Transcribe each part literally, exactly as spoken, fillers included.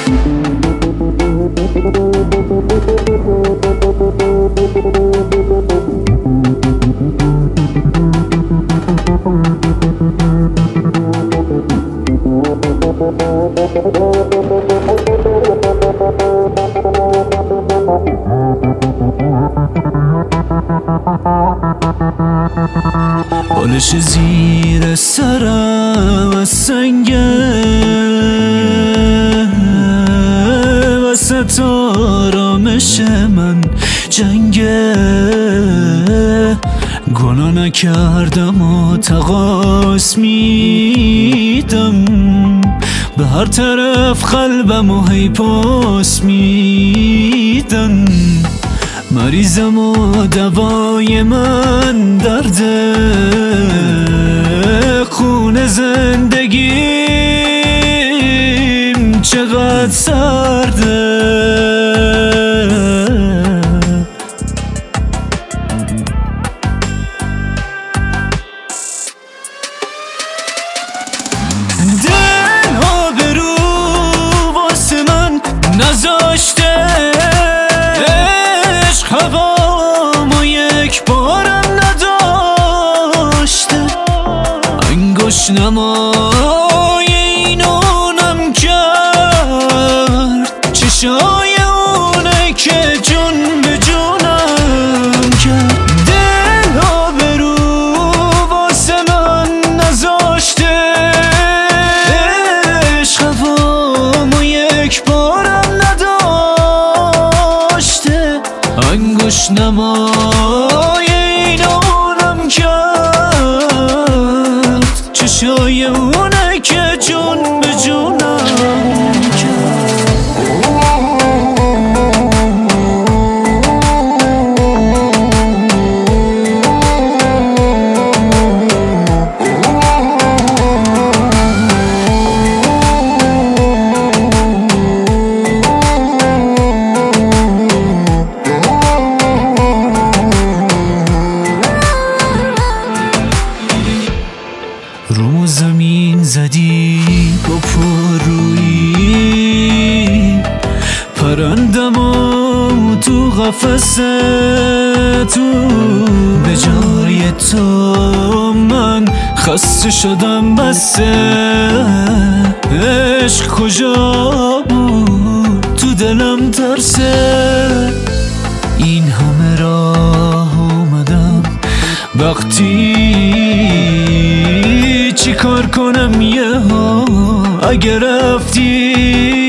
بالش زیر سرم از سنگه وسط آرامش من جنگه گناه نکردم و تقاص میدم به هر طرف قلبم و هی پاس میدم مریضم و دوای من درده خون زندگیم چقدر سرده دل آبرو واسه من نذاشته هوامو یک بارم نداشته انگوش نمای اینونم کرد چشای اونه که جون به جونم کرد دل آبرو واسه من نذاشته عشق هوامو یک بارم نداشته انگوش نمای اینونم کرد چشای اونه که جون به جونم کرد رو زمین زدی با پرویی پرندم و تو قفس تو به جای تو من خسته شدم بسه عشق کجا بود تو دلم ترسه این همه راه اومدم وقتی چی کار کنم یه ها اگه رفتی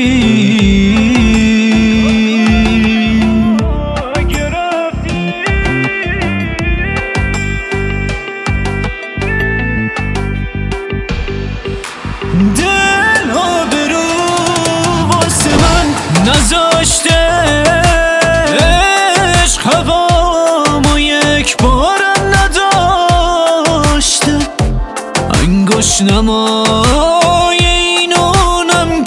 دل آبرو واسه من نذاشته عشق هوامو یک بارم نداشته انگوش نمای اینونم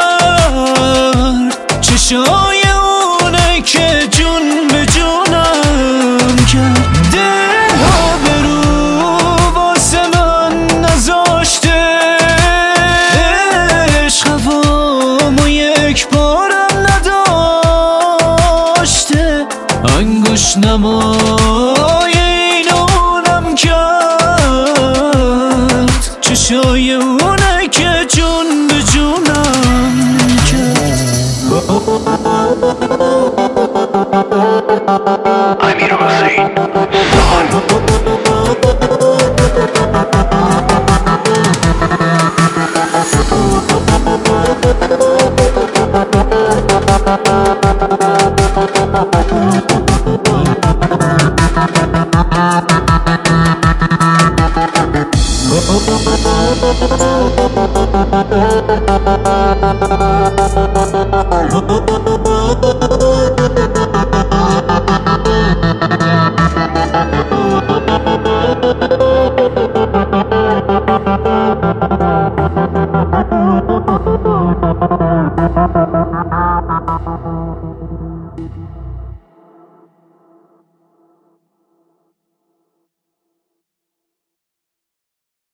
کرد چشای اونه که جون به جونم کرد دل آبرو واسه من نذاشته عشق هوامو یک بارم نداشته انگوش نمای اینونم کرد چشای اونه که جون به جونم کرد امیر حسین کرد